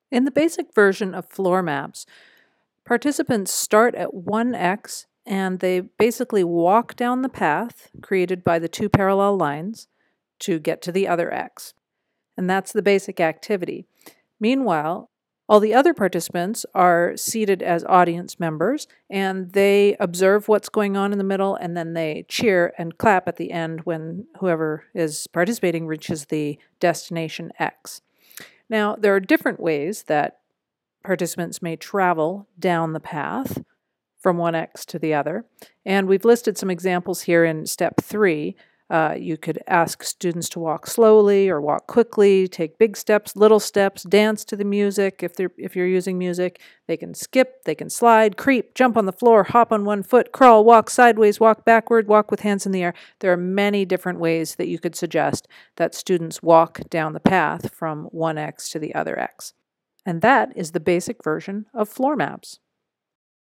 In the basic version of floor maps, participants start at one X and they basically walk down the path created by the two parallel lines to get to the other X. And that's the basic activity. Meanwhile, all the other participants are seated as audience members and they observe what's going on in the middle and then they cheer and clap at the end when whoever is participating reaches the destination X. Now, there are different ways that participants may travel down the path from one X to the other, and we've listed some examples here in step 3. You could ask students to walk slowly or walk quickly, take big steps, little steps, dance to the music if you're using music. They can skip, they can slide, creep, jump on the floor, hop on one foot, crawl, walk sideways, walk backward, walk with hands in the air. There are many different ways that you could suggest that students walk down the path from one X to the other X. And that is the basic version of floor maps.